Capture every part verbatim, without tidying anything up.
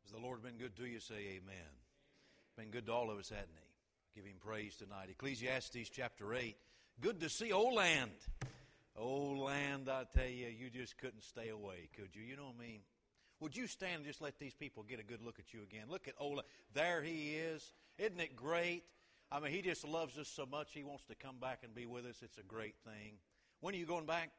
Has the Lord been good to you? Say amen. Been good to all of us, hasn't He? Give Him praise tonight. Ecclesiastes chapter eight. Good to see old land. Old land, I tell you, you just couldn't stay away, could you? You know what I mean? Would you stand and just let these people get a good look at you again? Look at old, there he is. Isn't it great? I mean, he just loves us so much, he wants to come back and be with us. It's a great thing. When are you going back?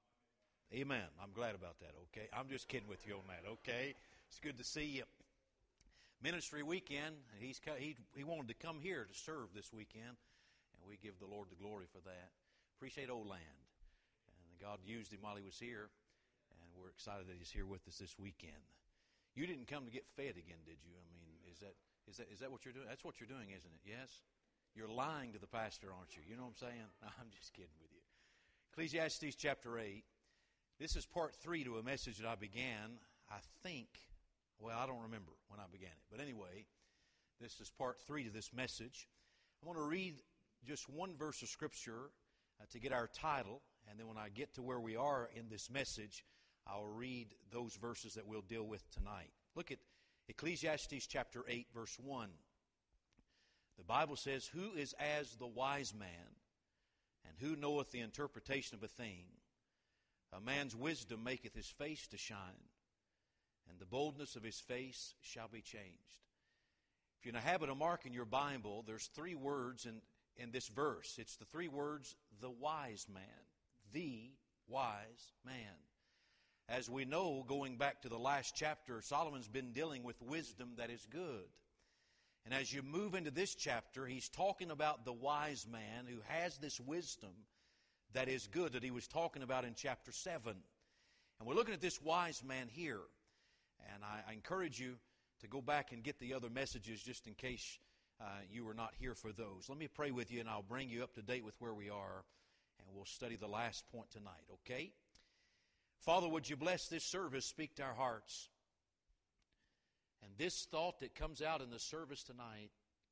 Amen. I'm glad about that, okay? I'm just kidding with you on that, okay? It's good to see you. Ministry weekend, he's he, he wanted to come here to serve this weekend, and we give the Lord the glory for that. Appreciate old land. And God used him while he was here, and we're excited that he's here with us this weekend. You didn't come to get fed again, did you? I mean, is that is that is that what you're doing? That's what you're doing, isn't it? Yes? You're lying to the pastor, aren't you? You know what I'm saying? I'm just kidding with you. Ecclesiastes chapter eight. This is part three to a message that I began, I think, well, I don't remember when I began it. But anyway, this is part three to this message. I want to read just one verse of Scripture uh, to get our title. And then when I get to where we are in this message, I'll read those verses that we'll deal with tonight. Look at Ecclesiastes chapter eight, verse one. The Bible says, "Who is as the wise man, and who knoweth the interpretation of a thing? A man's wisdom maketh his face to shine, and the boldness of his face shall be changed." If you're in a habit of marking your Bible, there's three words in, in this verse. It's the three words, the wise man. The wise man. As we know, going back to the last chapter, Solomon's been dealing with wisdom that is good. And as you move into this chapter, he's talking about the wise man who has this wisdom that is good that he was talking about in chapter seven. And we're looking at this wise man here. And I, I encourage you to go back and get the other messages just in case uh, you were not here for those. Let me pray with you and I'll bring you up to date with where we are. And we'll study the last point tonight, okay? Father, would you bless this service, speak to our hearts. And this thought that comes out in the service tonight,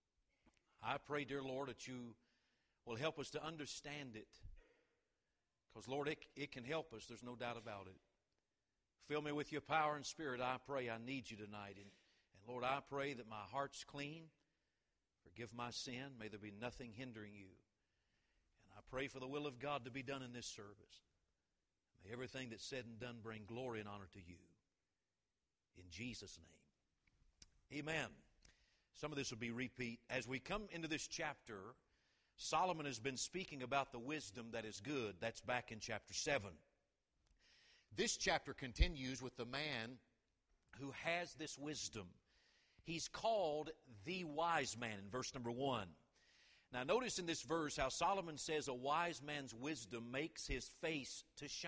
I pray, dear Lord, that you will help us to understand it. Because, Lord, it, it can help us. There's no doubt about it. Fill me with your power and spirit. I pray I need you tonight. And, and, Lord, I pray that my heart's clean. Forgive my sin. May there be nothing hindering you. And I pray for the will of God to be done in this service. May everything that's said and done bring glory and honor to you. In Jesus' name. Amen. Some of this will be repeat. As we come into this chapter, Solomon has been speaking about the wisdom that is good. That's back in chapter seven. This chapter continues with the man who has this wisdom. He's called the wise man in verse number one. Now notice in this verse how Solomon says a wise man's wisdom makes his face to shine.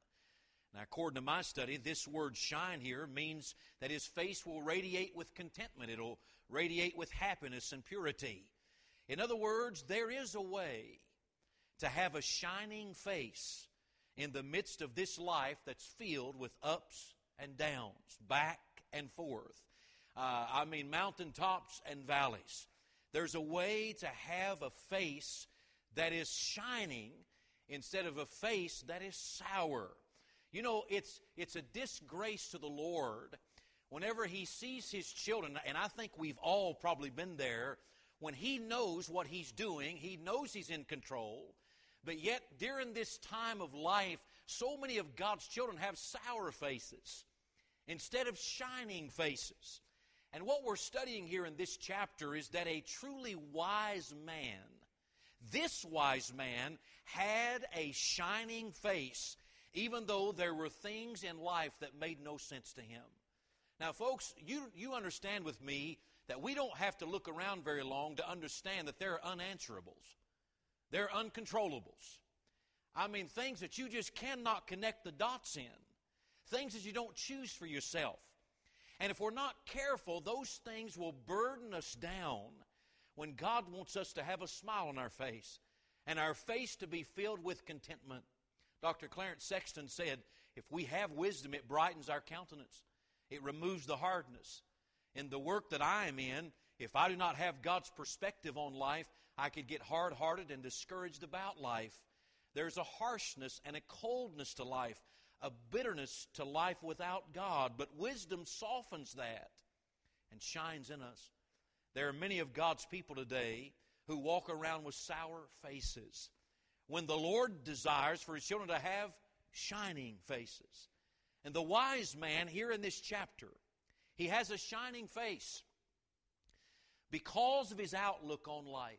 Now according to my study, this word shine here means that his face will radiate with contentment. It'll radiate with happiness and purity. In other words, there is a way to have a shining face in the midst of this life that's filled with ups and downs, back and forth. Uh, I mean mountaintops and valleys. There's a way to have a face that is shining instead of a face that is sour. You know, it's it's a disgrace to the Lord whenever He sees His children, and I think we've all probably been there, when He knows what He's doing, He knows He's in control, but yet during this time of life, so many of God's children have sour faces instead of shining faces. And what we're studying here in this chapter is that a truly wise man, this wise man, had a shining face, even though there were things in life that made no sense to him. Now, folks, you, you understand with me that we don't have to look around very long to understand that there are unanswerables. There are uncontrollables. I mean, things that you just cannot connect the dots in. Things that you don't choose for yourself. And if we're not careful, those things will burden us down when God wants us to have a smile on our face and our face to be filled with contentment. Doctor Clarence Sexton said, if we have wisdom, it brightens our countenance. It removes the hardness. In the work that I am in, if I do not have God's perspective on life, I could get hard-hearted and discouraged about life. There's a harshness and a coldness to life, a bitterness to life without God. But wisdom softens that. and shines in us. There are many of God's people today who walk around with sour faces, when the Lord desires for His children to have shining faces. And the wise man here in this chapter, he has a shining face because of his outlook on life.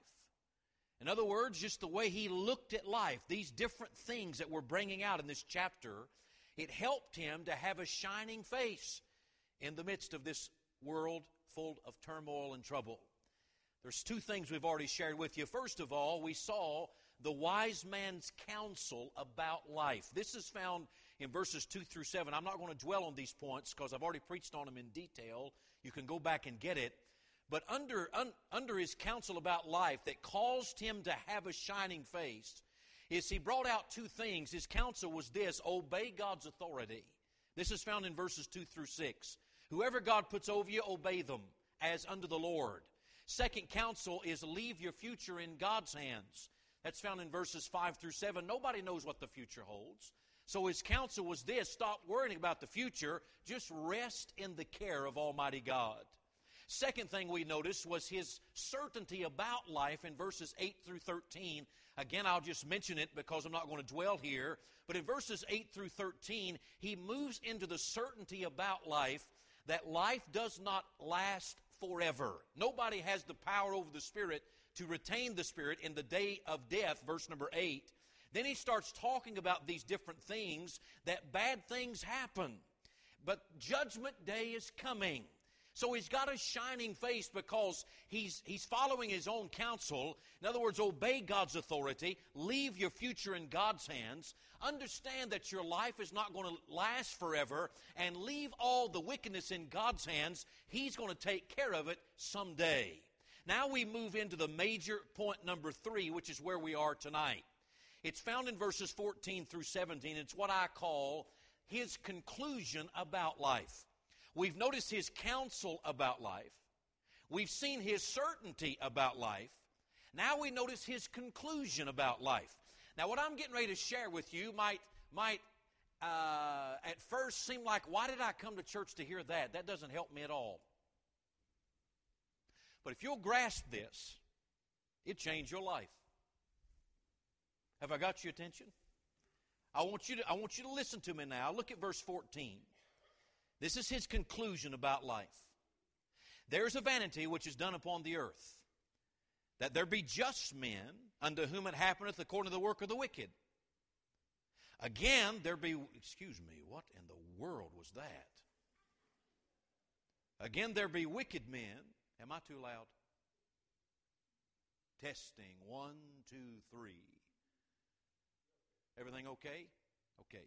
In other words, just the way he looked at life, these different things that we're bringing out in this chapter, it helped him to have a shining face in the midst of this world full of turmoil and trouble. There's two things we've already shared with you. First of all, we saw the wise man's counsel about life. This is found in verses two through seven. I'm not going to dwell on these points because I've already preached on them in detail. You can go back and get it. But under, un, under his counsel about life that caused him to have a shining face is he brought out two things. His counsel was this: obey God's authority. This is found in verses two through six. Whoever God puts over you, obey them as unto the Lord. Second counsel is leave your future in God's hands. That's found in verses five through seven. Nobody knows what the future holds. So his counsel was this: stop worrying about the future. Just rest in the care of Almighty God. Second thing we noticed was his certainty about life in verses eight through thirteen. Again, I'll just mention it because I'm not going to dwell here. But in verses eight through thirteen, he moves into the certainty about life that life does not last forever. Nobody has the power over the Spirit to retain the Spirit in the day of death, verse number eight. Then he starts talking about these different things, that bad things happen. But judgment day is coming. So he's got a shining face because he's, he's following his own counsel. In other words, obey God's authority. Leave your future in God's hands. Understand that your life is not going to last forever. And leave all the wickedness in God's hands. He's going to take care of it someday. Now we move into the major point number three, which is where we are tonight. It's found in verses fourteen through seventeen. It's what I call his conclusion about life. We've noticed his counsel about life. We've seen his certainty about life. Now we notice his conclusion about life. Now what I'm getting ready to share with you might, might uh, at first seem like, why did I come to church to hear that? That doesn't help me at all. But if you'll grasp this, it'll change your life. Have I got your attention? I want you to, I want you to listen to me now. Look at verse fourteen. This is his conclusion about life. There is a vanity which is done upon the earth, that there be just men unto whom it happeneth according to the work of the wicked. Again, there be, excuse me, what in the world was that? Again, there be wicked men. Am I too loud? Testing. One, two, three. Everything okay? Okay.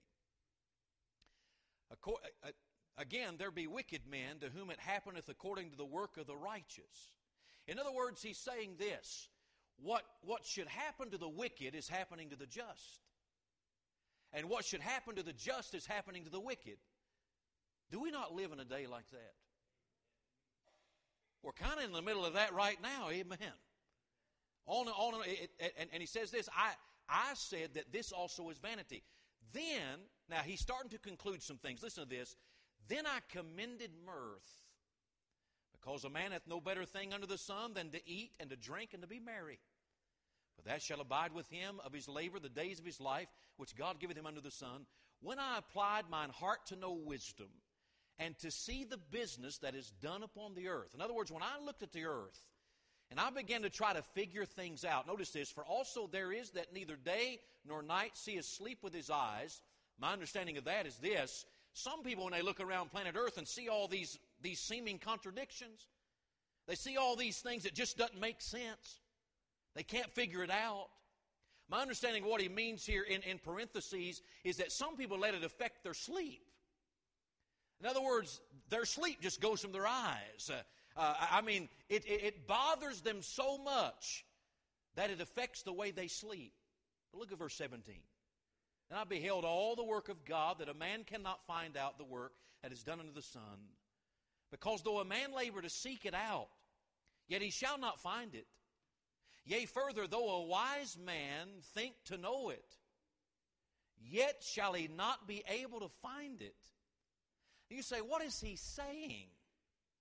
Acor- Again, there be wicked men to whom it happeneth according to the work of the righteous. In other words, he's saying this: what, what should happen to the wicked is happening to the just. And what should happen to the just is happening to the wicked. Do we not live in a day like that? We're kind of in the middle of that right now, amen. On and on, it, it, and, and he says this, I, I said that this also is vanity. Then, now he's starting to conclude some things. Listen to this. Then I commended mirth, because a man hath no better thing under the sun than to eat and to drink and to be merry. For that shall abide with him of his labor the days of his life, which God giveth him under the sun. When I applied mine heart to know wisdom, and to see the business that is done upon the earth. In other words, when I looked at the earth, and I began to try to figure things out. Notice this: for also there is that neither day nor night seeth sleep with his eyes. My understanding of that is this: some people, when they look around planet Earth and see all these, these seeming contradictions, they see all these things that just doesn't make sense. They can't figure it out. My understanding of what he means here in, in parentheses is that some people let it affect their sleep. In other words, their sleep just goes from their eyes. Uh, uh, I mean, it, it, it bothers them so much that it affects the way they sleep. But look at verse seventeen. And I beheld all the work of God, that a man cannot find out the work that is done under the sun. Because though a man labor to seek it out, yet he shall not find it. Yea, further, though a wise man think to know it, yet shall he not be able to find it. You say, what is he saying?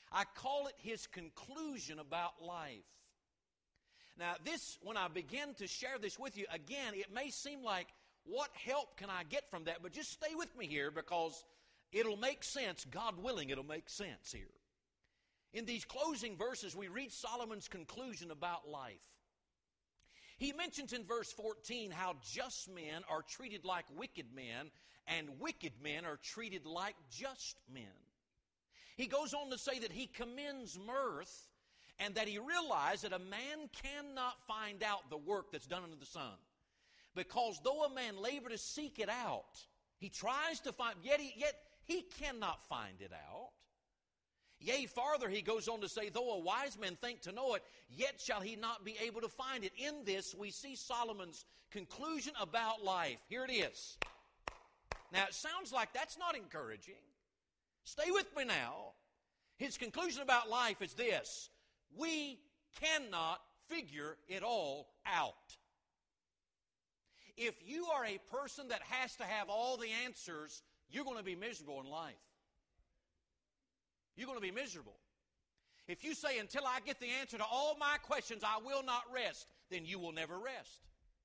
I call it his conclusion about life. Now, this, when I begin to share this with you, again, it may seem like, what help can I get from that? But just stay with me here, because it'll make sense. God willing, it'll make sense here. In these closing verses, we read Solomon's conclusion about life. He mentions in verse fourteen how just men are treated like wicked men, and wicked men are treated like just men. He goes on to say that he commends mirth, and that he realized that a man cannot find out the work that's done under the sun. Because though a man labor to seek it out, he tries to find, yet he, yet he cannot find it out. Yea, farther, he goes on to say, though a wise man think to know it, yet shall he not be able to find it. In this, we see Solomon's conclusion about life. Here it is. Now, it sounds like that's not encouraging. Stay with me now. His conclusion about life is this: we cannot figure it all out. If you are a person that has to have all the answers, you're going to be miserable in life. You're going to be miserable. If you say, until I get the answer to all my questions, I will not rest, then you will never rest.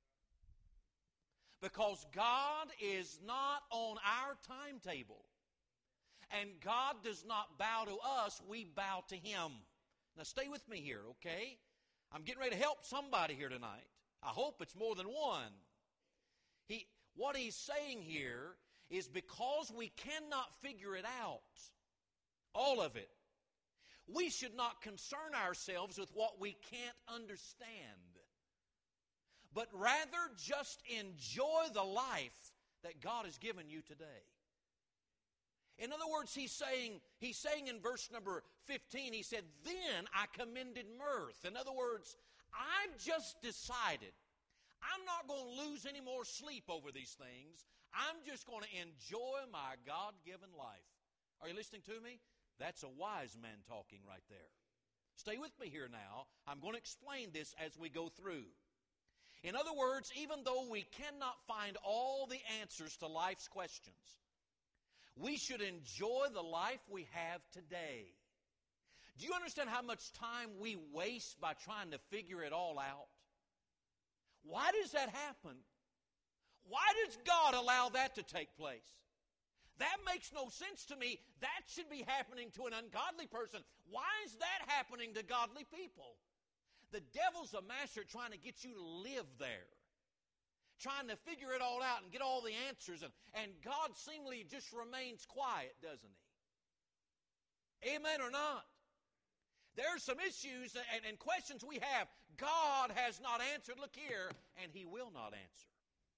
Because God is not on our timetable. And God does not bow to us, we bow to Him. Now stay with me here, okay? I'm getting ready to help somebody here tonight. I hope it's more than one. He, what he's saying here is, because we cannot figure it out, all of it, we should not concern ourselves with what we can't understand, but rather just enjoy the life that God has given you today. In other words, he's saying, he's saying in verse number fifteen, he said, then I commended mirth. In other words, I've just decided I'm not going to lose any more sleep over these things. I'm just going to enjoy my God-given life. Are you listening to me? That's a wise man talking right there. Stay with me here now. I'm going to explain this as we go through. In other words, even though we cannot find all the answers to life's questions, we should enjoy the life we have today. Do you understand how much time we waste by trying to figure it all out? Why does that happen? Why does God allow that to take place? That makes no sense to me. That should be happening to an ungodly person. Why is that happening to godly people? The devil's a master at trying to get you to live there, trying to figure it all out and get all the answers. And, and God seemingly just remains quiet, doesn't He? Amen or not? There are some issues and, and questions we have. God has not answered. Look here, and He will not answer.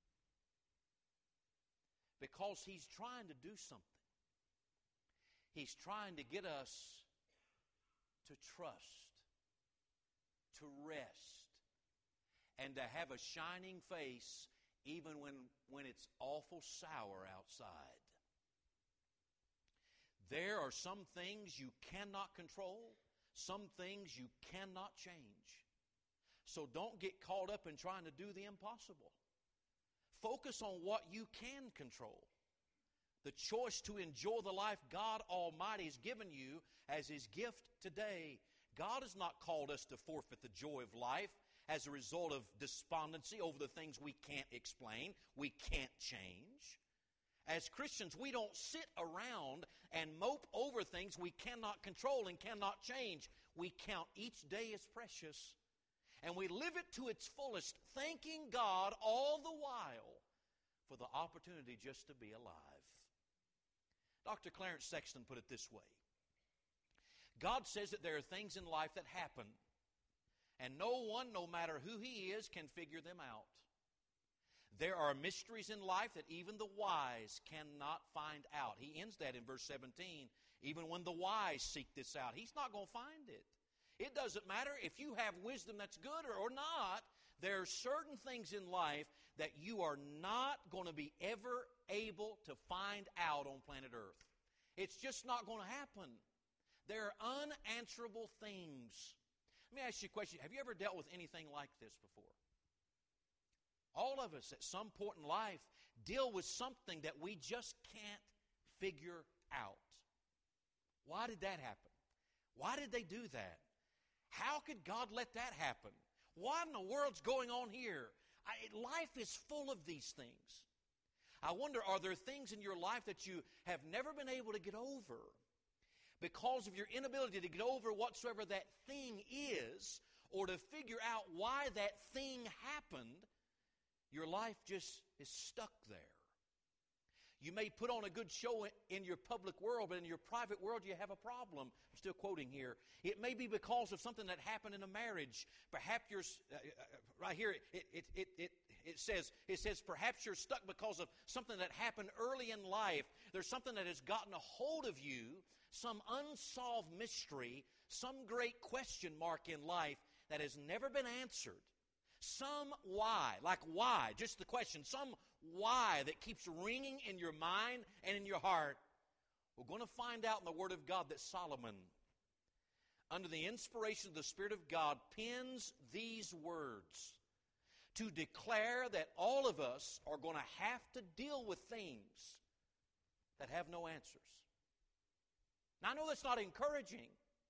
Because He's trying to do something. He's trying to get us to trust, to rest, and to have a shining face even when, when it's awful sour outside. There are some things you cannot control, some things you cannot change. So don't get caught up in trying to do the impossible. Focus on what you can control. The choice to enjoy the life God Almighty has given you as His gift today. God has not called us to forfeit the joy of life as a result of despondency over the things we can't explain, we can't change. As Christians, we don't sit around and mope over things we cannot control and cannot change. We count each day as precious, and we live it to its fullest, thanking God all the while for the opportunity just to be alive. Doctor Clarence Sexton put it this way: God says that there are things in life that happen, and no one, no matter who he is, can figure them out. There are mysteries in life that even the wise cannot find out. He ends that in verse seventeen. Even when the wise seek this out, he's not going to find it. It doesn't matter if you have wisdom that's good or, or not. There are certain things in life that you are not going to be ever able to find out on planet Earth. It's just not going to happen. There are unanswerable things. Let me ask you a question. Have you ever dealt with anything like this before? All of us at some point in life deal with something that we just can't figure out. Why did that happen? Why did they do that? How could God let that happen? What in the world's going on here? I, life is full of these things. I wonder, are there things in your life that you have never been able to get over because of your inability to get over whatsoever that thing is, or to figure out why that thing happened? Your life just is stuck there. You may put on a good show in your public world, but in your private world you have a problem. I'm still quoting here. It may be because of something that happened in a marriage. Perhaps you're, uh, right here, it, it, it, it, it, says, it says perhaps you're stuck because of something that happened early in life. There's something that has gotten a hold of you, some unsolved mystery, some great question mark in life that has never been answered. Some why, like why, just the question, some why that keeps ringing in your mind and in your heart. We're going to find out in the Word of God that Solomon, under the inspiration of the Spirit of God, pens these words to declare that all of us are going to have to deal with things that have no answers. Now, I know that's not encouraging,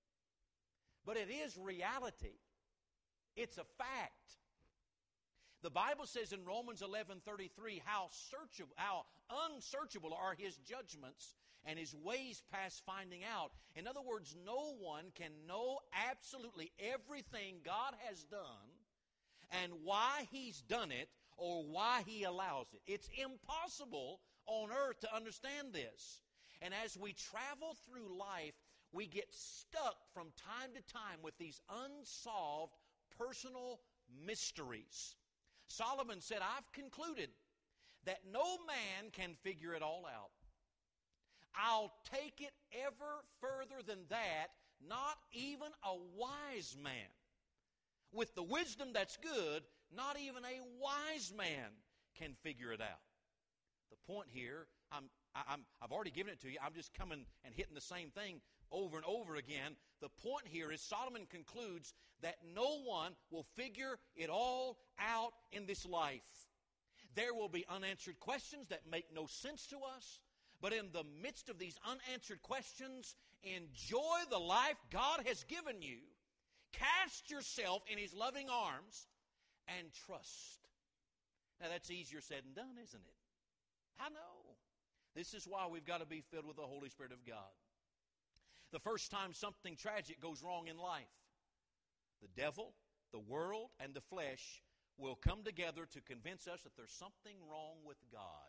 but it is reality. It's a fact. The Bible says in Romans eleven thirty-three, how searchable, how unsearchable are His judgments and His ways past finding out. In other words, no one can know absolutely everything God has done and why He's done it or why He allows it. It's impossible on earth to understand this. And as we travel through life, we get stuck from time to time with these unsolved personal mysteries. Solomon said, I've concluded that no man can figure it all out. I'll take it ever further than that, not even a wise man. With the wisdom that's good, not even a wise man can figure it out. The point here, I'm, I'm, I've already given it to you. I'm just coming and hitting the same thing over and over again. The point here is Solomon concludes that no one will figure it all out in this life. There will be unanswered questions that make no sense to us, but in the midst of these unanswered questions, enjoy the life God has given you. Cast yourself in His loving arms and trust. Now that's easier said than done, isn't it? I know. This is why we've got to be filled with the Holy Spirit of God. The first time something tragic goes wrong in life, the devil, the world, and the flesh will come together to convince us that there's something wrong with God.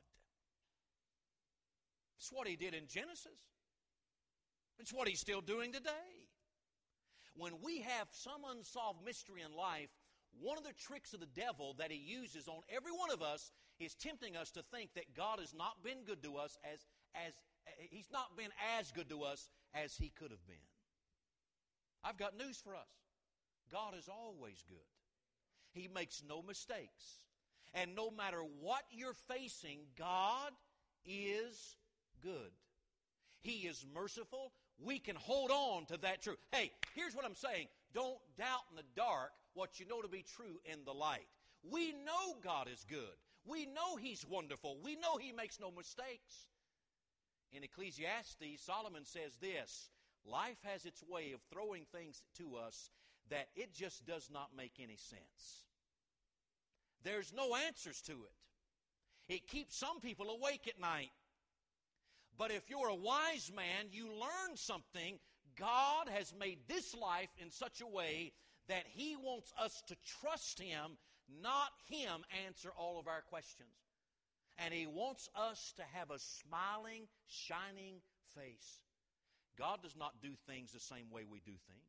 It's what he did in Genesis. It's what he's still doing today. When we have some unsolved mystery in life, one of the tricks of the devil that he uses on every one of us is tempting us to think that God has not been good to us as, as He's not been as good to us as He could have been. I've got news for us. God is always good. He makes no mistakes. And no matter what you're facing, God is good. He is merciful. We can hold on to that truth. Hey, here's what I'm saying. Don't doubt in the dark what you know to be true in the light. We know God is good. We know He's wonderful. We know He makes no mistakes. In Ecclesiastes, Solomon says this, life has its way of throwing things to us that it just does not make any sense. There's no answers to it. It keeps some people awake at night. But if you're a wise man, you learn something. God has made this life in such a way that He wants us to trust Him, not Him answer all of our questions. And He wants us to have a smiling, shining face. God does not do things the same way we do things.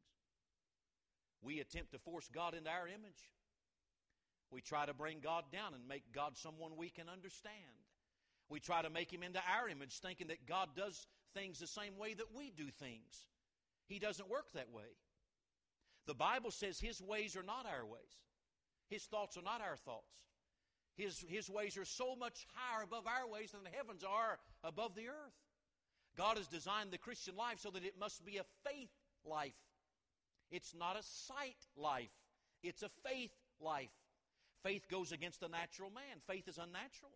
We attempt to force God into our image. We try to bring God down and make God someone we can understand. We try to make Him into our image, thinking that God does things the same way that we do things. He doesn't work that way. The Bible says His ways are not our ways. His thoughts are not our thoughts. His, his ways are so much higher above our ways than the heavens are above the earth. God has designed the Christian life so that it must be a faith life. It's not a sight life. It's a faith life. Faith goes against the natural man. Faith is unnatural.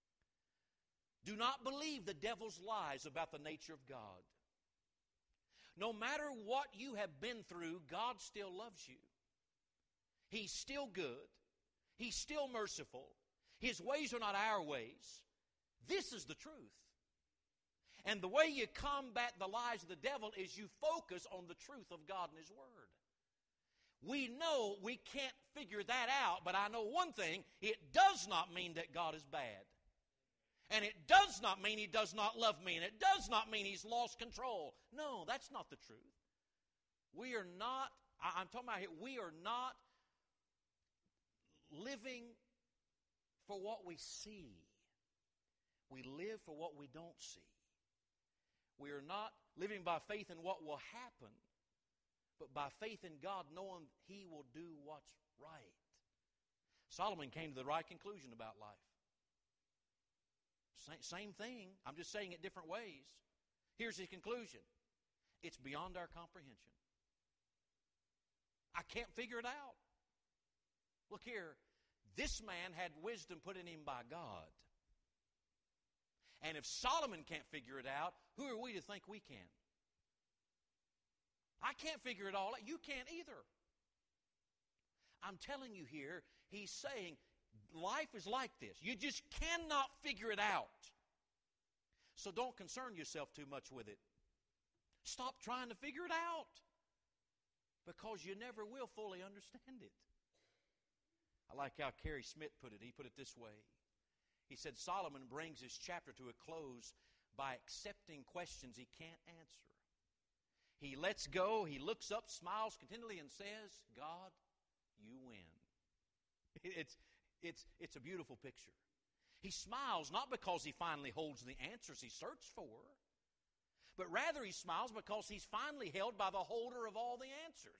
Do not believe the devil's lies about the nature of God. No matter what you have been through, God still loves you. He's still good. He's still merciful. His ways are not our ways. This is the truth. And the way you combat the lies of the devil is you focus on the truth of God and His Word. We know we can't figure that out, but I know one thing. It does not mean that God is bad. And it does not mean He does not love me. And it does not mean He's lost control. No, that's not the truth. We are not, I'm talking about here, we are not living for what we see. We live for what we don't see. We are not living by faith in what will happen, but by faith in God, knowing He will do what's right. Solomon came to the right conclusion about life. Same thing. I'm just saying it different ways. Here's his conclusion. It's beyond our comprehension. I can't figure it out. Look here. This man had wisdom put in him by God. And if Solomon can't figure it out, who are we to think we can? I can't figure it all out. You can't either. I'm telling you here, he's saying, life is like this. You just cannot figure it out. So don't concern yourself too much with it. Stop trying to figure it out, because you never will fully understand it. I like how Carey Smith put it. He put it this way. He said, Solomon brings his chapter to a close by accepting questions he can't answer. He lets go, he looks up, smiles continually, and says, God, you win. It's It's, it's a beautiful picture. He smiles not because he finally holds the answers he searched for, but rather he smiles because he's finally held by the holder of all the answers.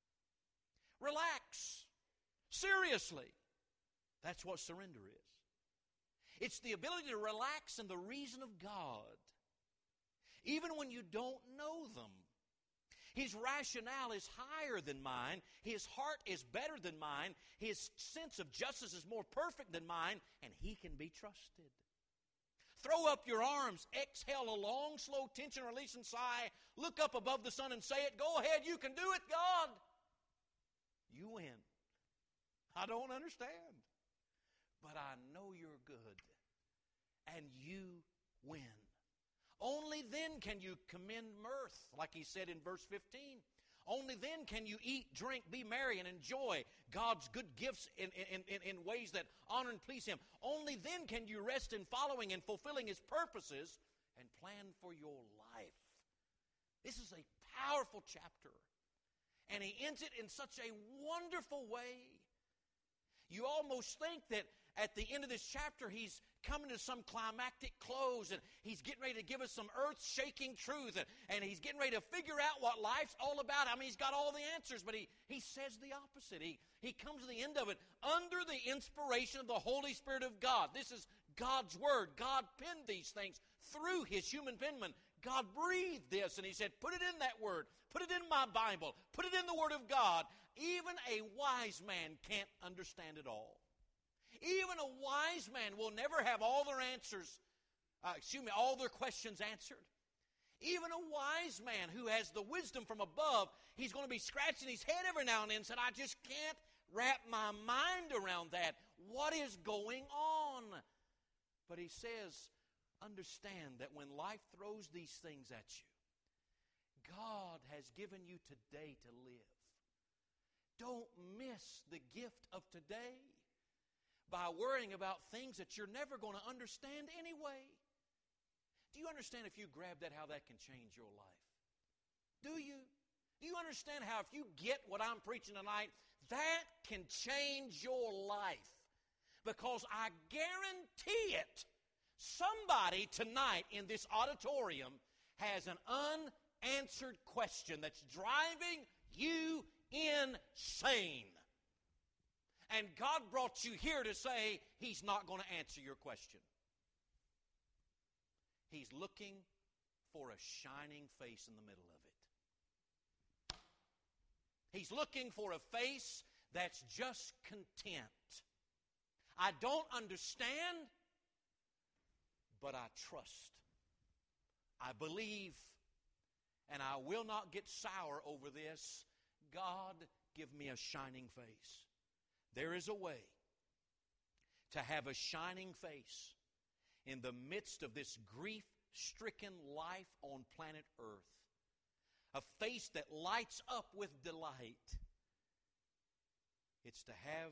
Relax. Seriously. That's what surrender is. It's the ability to relax in the reason of God, even when you don't know them. His rationale is higher than mine. His heart is better than mine. His sense of justice is more perfect than mine, and He can be trusted. Throw up your arms. Exhale a long, slow tension, release, and sigh. Look up above the sun and say it. Go ahead. You can do it, God. You win. I don't understand, but I know you're good, and you win. Only then can you commend mirth, like he said in verse fifteen. Only then can you eat, drink, be merry, and enjoy God's good gifts in, in, in, in ways that honor and please Him. Only then can you rest in following and fulfilling His purposes and plan for your life. This is a powerful chapter, and he ends it in such a wonderful way. You almost think that at the end of this chapter, he's coming to some climactic close, and he's getting ready to give us some earth-shaking truth, and, and he's getting ready to figure out what life's all about. I mean, he's got all the answers, but he, he says the opposite. He, he comes to the end of it under the inspiration of the Holy Spirit of God. This is God's Word. God penned these things through His human penman. God breathed this, and He said, put it in that Word. Put it in my Bible. Put it in the Word of God. Even a wise man can't understand it all. Even a wise man will never have all their answers, uh, excuse me, all their questions answered. Even a wise man who has the wisdom from above, he's going to be scratching his head every now and then and saying, I just can't wrap my mind around that. What is going on? But he says, understand that when life throws these things at you, God has given you today to live. Don't miss the gift of today by worrying about things that you're never going to understand anyway. Do you understand, if you grab that, how that can change your life? Do you? Do you understand how if you get what I'm preaching tonight, that can change your life? Because I guarantee it, somebody tonight in this auditorium has an unanswered question that's driving you insane. And God brought you here to say He's not going to answer your question. He's looking for a shining face in the middle of it. He's looking for a face that's just content. I don't understand, but I trust. I believe, and I will not get sour over this. God, give me a shining face. There is a way to have a shining face in the midst of this grief-stricken life on planet Earth. A face that lights up with delight. It's to have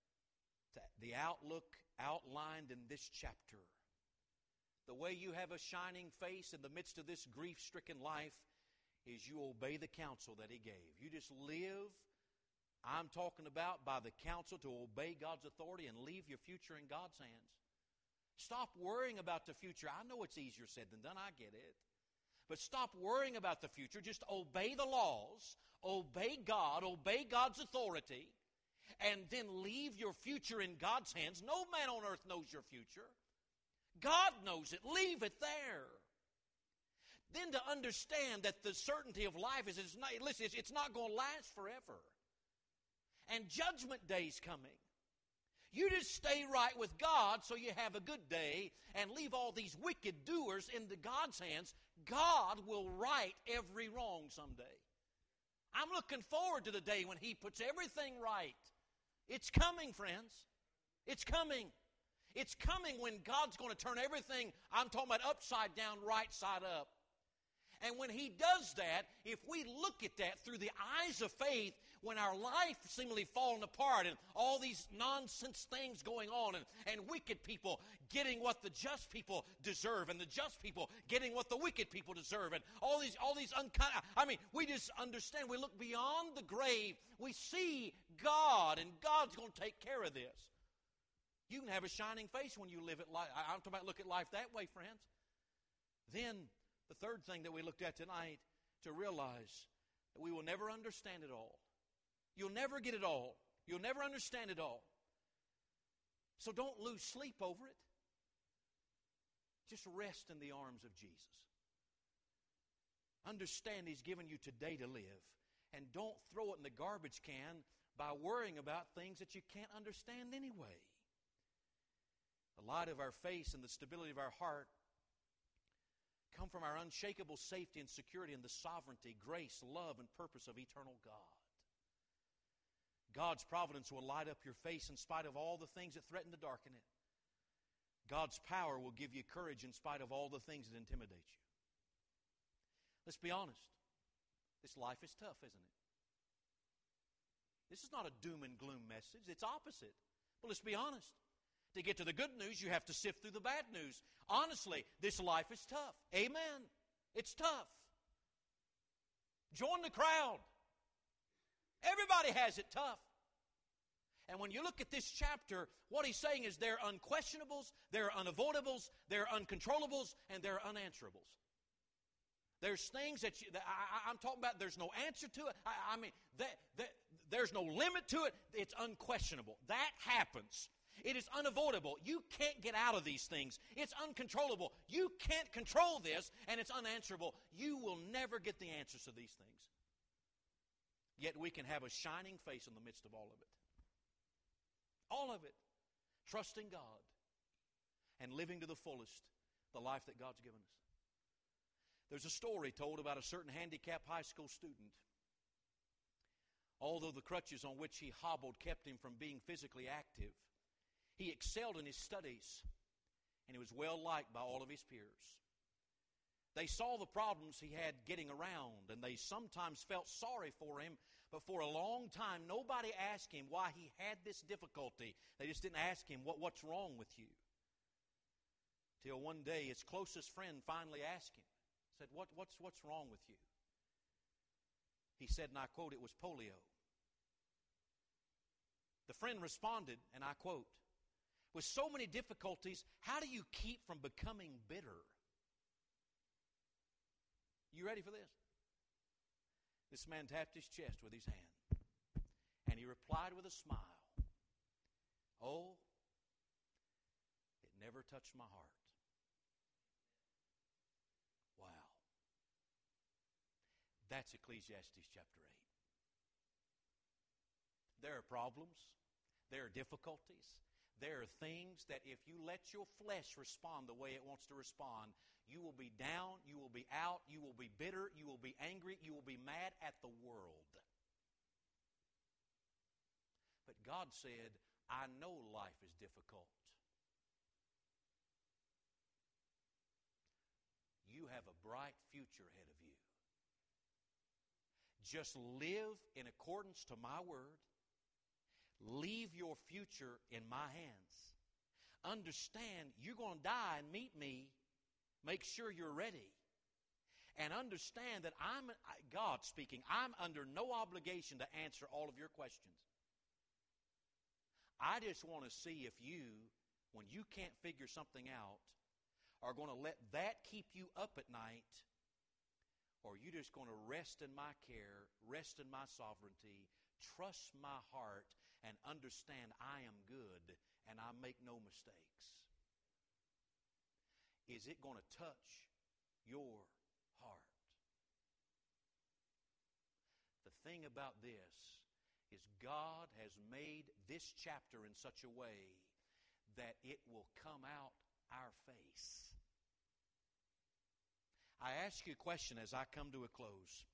the outlook outlined in this chapter. The way you have a shining face in the midst of this grief-stricken life is you obey the counsel that He gave. You just live, I'm talking about by the counsel to obey God's authority and leave your future in God's hands. Stop worrying about the future. I know it's easier said than done. I get it. But stop worrying about the future. Just obey the laws. Obey God. Obey God's authority. And then leave your future in God's hands. No man on earth knows your future. God knows it. Leave it there. Then to understand that the certainty of life is, it's not, listen, it's not going to last forever. And judgment day's coming. You just stay right with God so you have a good day and leave all these wicked doers into God's hands. God will right every wrong someday. I'm looking forward to the day when He puts everything right. It's coming, friends. It's coming. It's coming when God's going to turn everything, I'm talking about upside down, right side up. And when He does that, if we look at that through the eyes of faith, when our life seemingly falling apart and all these nonsense things going on and, and wicked people getting what the just people deserve and the just people getting what the wicked people deserve and all these, all these unkind, I mean, we just understand. We look beyond the grave. We see God, and God's going to take care of this. You can have a shining face when you live at life. I'm talking about look at life that way, friends. Then the third thing that we looked at tonight, to realize that we will never understand it all. You'll never get it all. You'll never understand it all. So don't lose sleep over it. Just rest in the arms of Jesus. Understand He's given you today to live. And don't throw it in the garbage can by worrying about things that you can't understand anyway. The light of our face and the stability of our heart come from our unshakable safety and security in the sovereignty, grace, love, and purpose of eternal God. God's providence will light up your face in spite of all the things that threaten to darken it. God's power will give you courage in spite of all the things that intimidate you. Let's be honest. This life is tough, isn't it? This is not a doom and gloom message. It's opposite. But let's be honest. To get to the good news, you have to sift through the bad news. Honestly, this life is tough. Amen. It's tough. Join the crowd. Everybody has it tough. And when you look at this chapter, what he's saying is there are unquestionables, there are unavoidables, there are uncontrollables, and there are unanswerables. There's things that, you, that I, I'm talking about, there's no answer to it. I, I mean, that, that, there's no limit to it. It's unquestionable. That happens. It is unavoidable. You can't get out of these things. It's uncontrollable. You can't control this, and it's unanswerable. You will never get the answers to these things. Yet we can have a shining face in the midst of all of it. All of it. Trusting God and living to the fullest the life that God's given us. There's a story told about a certain handicapped high school student. Although the crutches on which he hobbled kept him from being physically active, he excelled in his studies, and he was well liked by all of his peers. They saw the problems he had getting around, and they sometimes felt sorry for him, but for a long time, nobody asked him why he had this difficulty. They just didn't ask him, what, what's wrong with you? Till one day, his closest friend finally asked him, said, what, what's, what's wrong with you? He said, and I quote, it was polio. The friend responded, and I quote, with so many difficulties, how do you keep from becoming bitter? You ready for this? This man tapped his chest with his hand, and he replied with a smile, oh, it never touched my heart. Wow. That's Ecclesiastes chapter eight. There are problems. There are difficulties. There are things that if you let your flesh respond the way it wants to respond, you will be down, you will be out, you will be bitter, you will be But God said, I know life is difficult. You have a bright future ahead of you. Just live in accordance to my word. Leave your future in my hands. Understand you're going to die and meet me. Make sure you're ready. And understand that I'm, God speaking, I'm under no obligation to answer all of your questions. I just want to see if you, when you can't figure something out, are going to let that keep you up at night, or are you just going to rest in my care, rest in my sovereignty, trust my heart, and understand I am good and I make no mistakes? Is it going to touch your heart? The thing about this is God has made this chapter in such a way that it will come out our face. I ask you a question as I come to a close.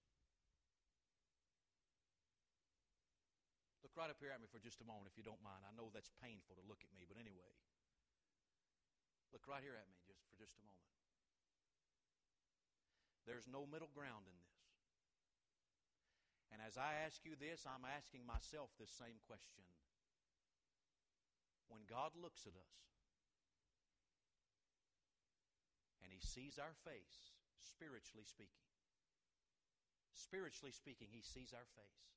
Look right up here at me for just a moment if you don't mind. I know that's painful to look at me, but anyway. Look right here at me just for just a moment. There's no middle ground in this. And as I ask you this, I'm asking myself this same question. When God looks at us and He sees our face, spiritually speaking, spiritually speaking, He sees our face.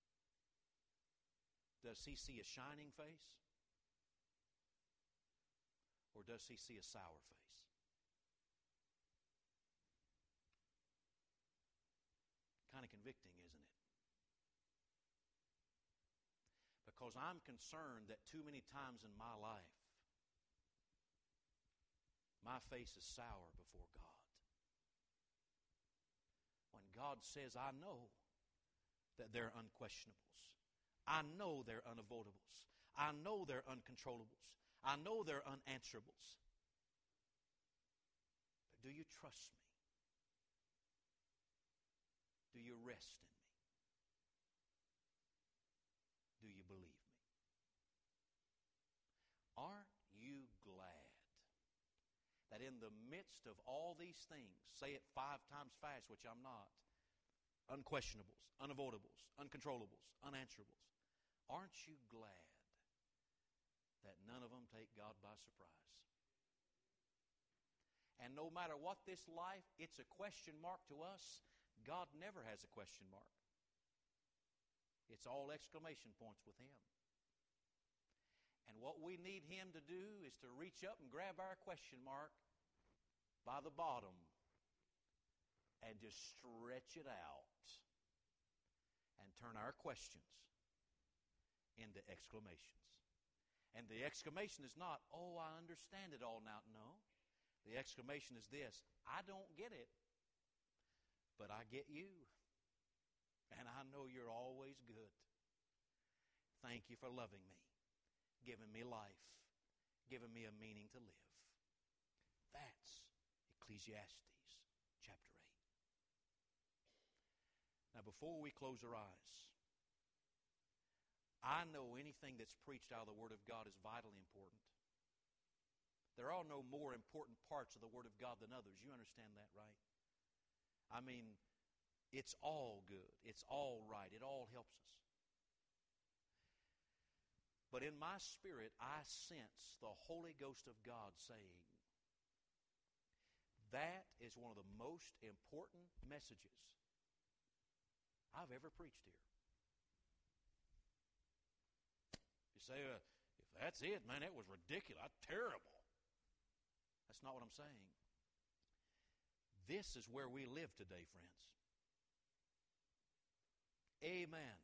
Does He see a shining face? Or does He see a sour face? Kind of convicting, isn't it? Because I'm concerned that too many times in my life, my face is sour before God. When God says, I know that they're unquestionables. I know they're unavoidables. I know they're uncontrollables. I know they're unanswerables. But do you trust me? Do you rest in me? Do you believe me? Aren't you glad that in the midst of all these things, say it five times fast, which I'm not, unquestionables, unavoidables, uncontrollables, unanswerables, aren't you glad that none of them take God by surprise? And no matter what this life, it's a question mark to us, God never has a question mark. It's all exclamation points with Him. And what we need Him to do is to reach up and grab our question mark by the bottom and just stretch it out and turn our questions into exclamations. And the exclamation is not, oh, I understand it all now. No. The exclamation is this, I don't get it, but I get you. And I know you're always good. Thank you for loving me, giving me life, giving me a meaning to live. That's Ecclesiastes chapter eight. Now, before we close our eyes, I know anything that's preached out of the Word of God is vitally important. There are no more important parts of the Word of God than others. You understand that, right? I mean, it's all good. It's all right. It all helps us. But in my spirit, I sense the Holy Ghost of God saying, that is one of the most important messages I've ever preached here. You say, uh, if that's it, man, that was ridiculous. That's terrible. That's not what I'm saying. This is where we live today, friends. Amen.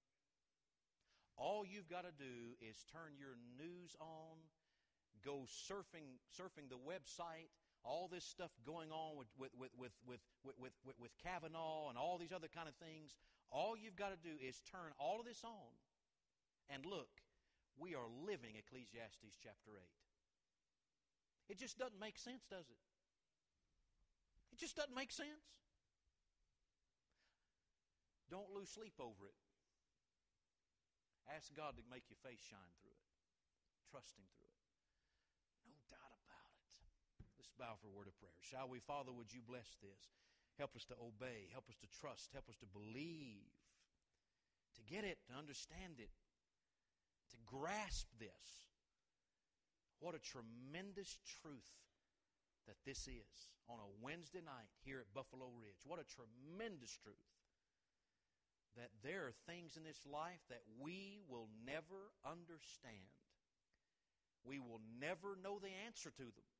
All you've got to do is turn your news on, go surfing surfing the website, all this stuff going on with with with with with with, with, with Kavanaugh and all these other kind of things. All you've got to do is turn all of this on and look, we are living Ecclesiastes chapter eight. It just doesn't make sense, does it? It just doesn't make sense. Don't lose sleep over it. Ask God to make your face shine through it. Trust Him through it. No doubt about it. Let's bow for a word of prayer. Shall we? Father, would you bless this? Help us to obey. Help us to trust. Help us to believe. To get it, to understand it. To grasp this. What a tremendous truth that this is on a Wednesday night here at Buffalo Ridge. What a tremendous truth. That there are things in this life that we will never understand. We will never know the answer to them.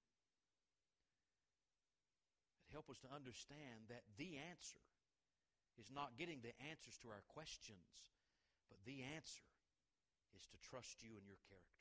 But help us to understand that the answer is not getting the answers to our questions, but the answer is to trust you and your character.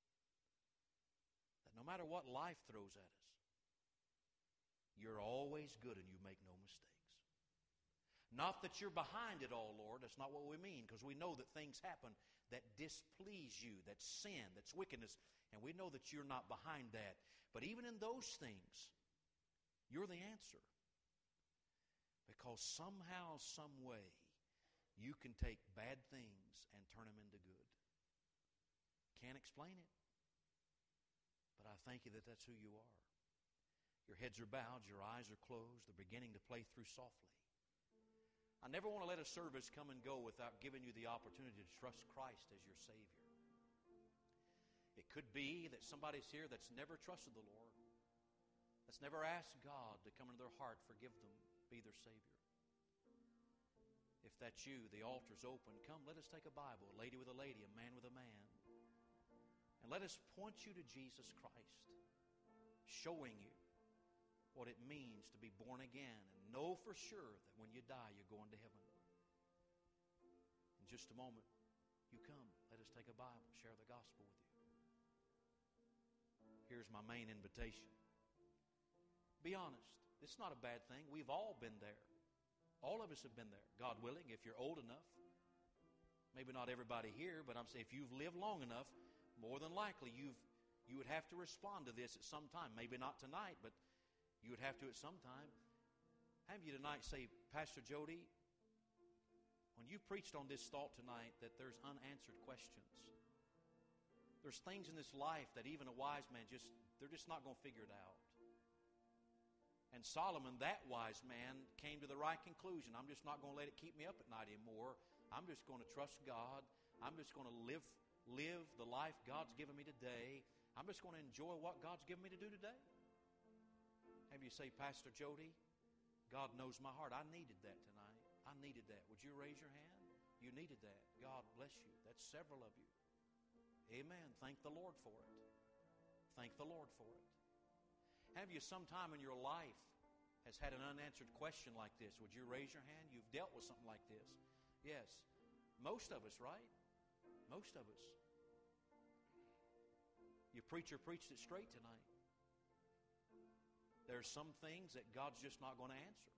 That no matter what life throws at us, you're always good and you make no mistakes. Not that you're behind it all, Lord. That's not what we mean, because we know that things happen that displease you, that's sin, that's wickedness, and we know that you're not behind that. But even in those things, you're the answer. Because somehow, some way, you can take bad things and turn them into good. Can't explain it. But I thank you that that's who you are. Your heads are bowed, your eyes are closed, they're beginning to play through softly. I never want to let a service come and go without giving you the opportunity to trust Christ as your Savior. It could be that somebody's here that's never trusted the Lord, that's never asked God to come into their heart, forgive them, be their Savior. If that's you, the altar's open. Come, let us take a Bible, a lady with a lady, a man with a man. And let us point you to Jesus Christ, showing you what it means to be born again and know for sure that when you die, you're going to heaven. In just a moment, you come. Let us take a Bible, share the gospel with you. Here's my main invitation. Be honest. It's not a bad thing. We've all been there. All of us have been there. God willing, if you're old enough. Maybe not everybody here, but I'm saying if you've lived long enough, more than likely you've you would have to respond to this at some time. Maybe not tonight, but you would have to at some time. Have you tonight say, Pastor Jody, when you preached on this thought tonight that there's unanswered questions. There's things in this life that even a wise man just, they're just not going to figure it out. And Solomon, that wise man, came to the right conclusion. I'm just not going to let it keep me up at night anymore. I'm just going to trust God. I'm just going to live, live the life God's given me today. I'm just going to enjoy what God's given me to do today. Have you say, Pastor Jody, God knows my heart. I needed that tonight. I needed that. Would you raise your hand? You needed that. God bless you. That's several of you. Amen. Thank the Lord for it. Thank the Lord for it. Have you sometime in your life has had an unanswered question like this? Would you raise your hand? You've dealt with something like this. Yes. Most of us, right? Most of us. Your preacher preached it straight tonight. There's some things that God's just not going to answer.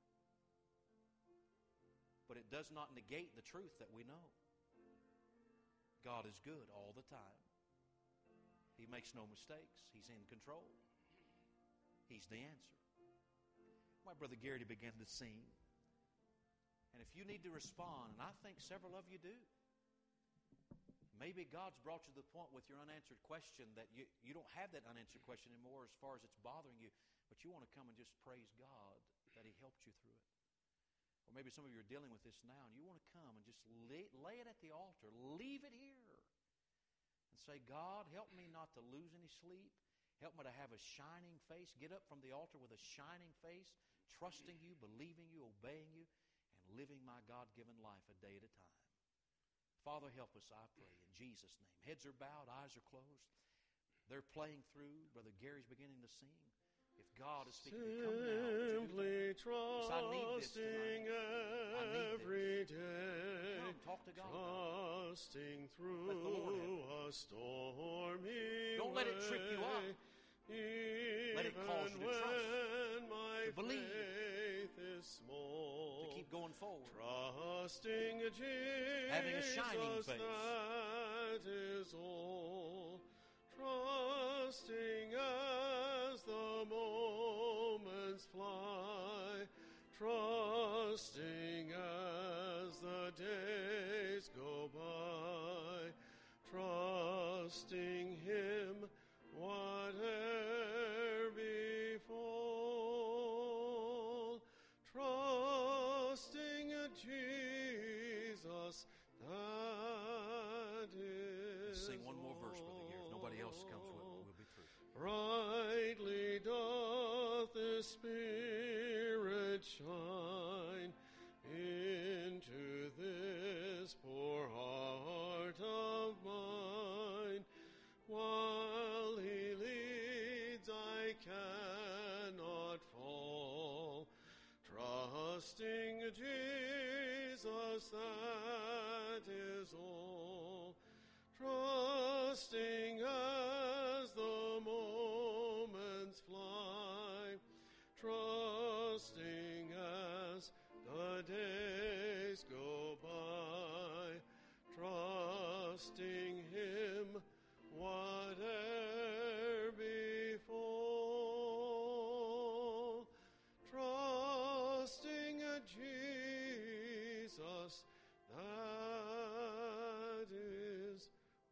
But it does not negate the truth that we know. God is good all the time. He makes no mistakes. He's in control. He's the answer. My brother Garrity began to sing. And if you need to respond, and I think several of you do, maybe God's brought you to the point with your unanswered question that you, you don't have that unanswered question anymore as far as it's bothering you, but you want to come and just praise God that He helped you through it. Or maybe some of you are dealing with this now, and you want to come and just lay, lay it at the altar. Leave it here. And say, God, help me not to lose any sleep. Help me to have a shining face. Get up from the altar with a shining face, trusting you, believing you, obeying you, and living my God-given life a day at a time. Father, help us, I pray, in Jesus' name. Heads are bowed, eyes are closed. They're playing through. Brother Gary's beginning to sing. If God is speaking to come now, Simply yes, I need this trusting tonight. I need every this. day, Come, talk to God. trusting through Let the Lord have it. a stormy Don't let it trip you up. way. Even Let it cause you to trust, when my to believe, faith is small, to keep going forward. trusting Jesus, Having a shining face. that is all. Trusting as the moments fly, trusting as the days go by, trusting Him, whate'er befall, trusting Jesus, that is Sing one more verse, Brother Gary. If nobody else comes, we'll, we'll be through. Brightly doth the Spirit shine into this poor heart of mine. While He leads, I cannot fall, trusting Jesus, that is all. Trusting as the moments fly, trusting as the days go by, trusting Him, whate'er befall, trusting Jesus, that is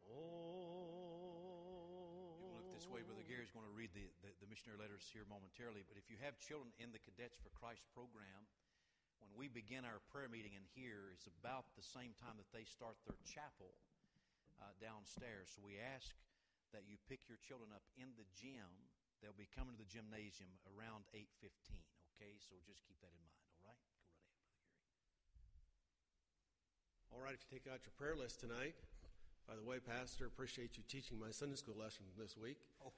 all. You can look this way. Brother Gary's going to read the, the, the missionary letters here momentarily. But if you have children in the Cadets for Christ program, when we begin our prayer meeting in here, it's about the same time that they start their chapel uh, downstairs. So we ask that you pick your children up in the gym. They'll be coming to the gymnasium around eight fifteen, okay? So just keep that in mind, all right? Go right ahead, Brother Gary. All right, if you take out your prayer list tonight. By the way, Pastor, appreciate you teaching my Sunday school lesson this week. Oh,